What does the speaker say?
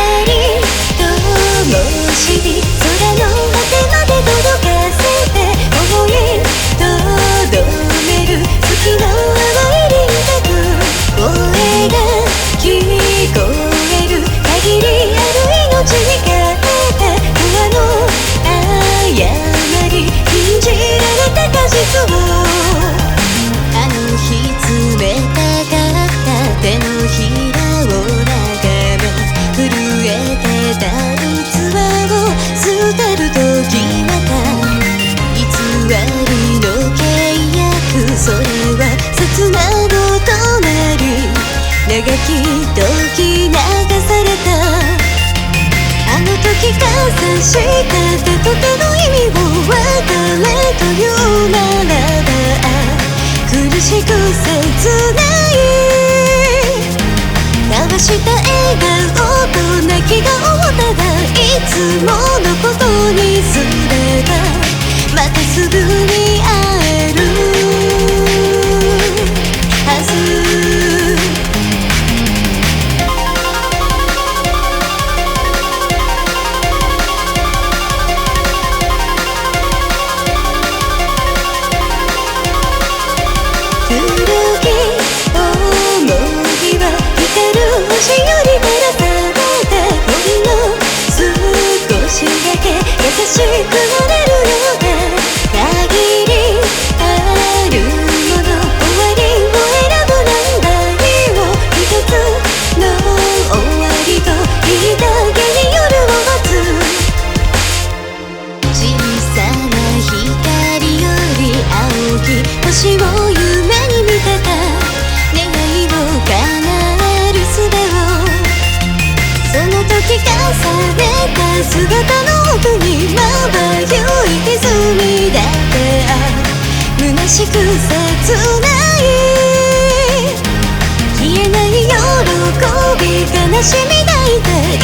光灯火空の果てまで届かせて思いとどめる月の淡い輪郭声が聞こえる限りある命に変えて不安の誤り禁じられた果実をあの日冷たかった手のひらを眺め震えてた器を捨てる時また偽りの契約それは刹那の隣長き時流されたあの時加算した手と手の意味を別れというならば苦しく切ない交わした笑顔と泣き顔ただいつものことにすればまたすぐに会えるはず古き想いは光る星より照らされてほんの少しだけ優しくなれるような限りあるもの終わりを選ぶなんだりを一つの終わりといいだけに夜を待つ小さな光より青き星を夢に見てた願いを叶える術をその時重ねた姿の奥にまばゆい歪みだって虚しく切ない消えない喜び悲しみ抱いて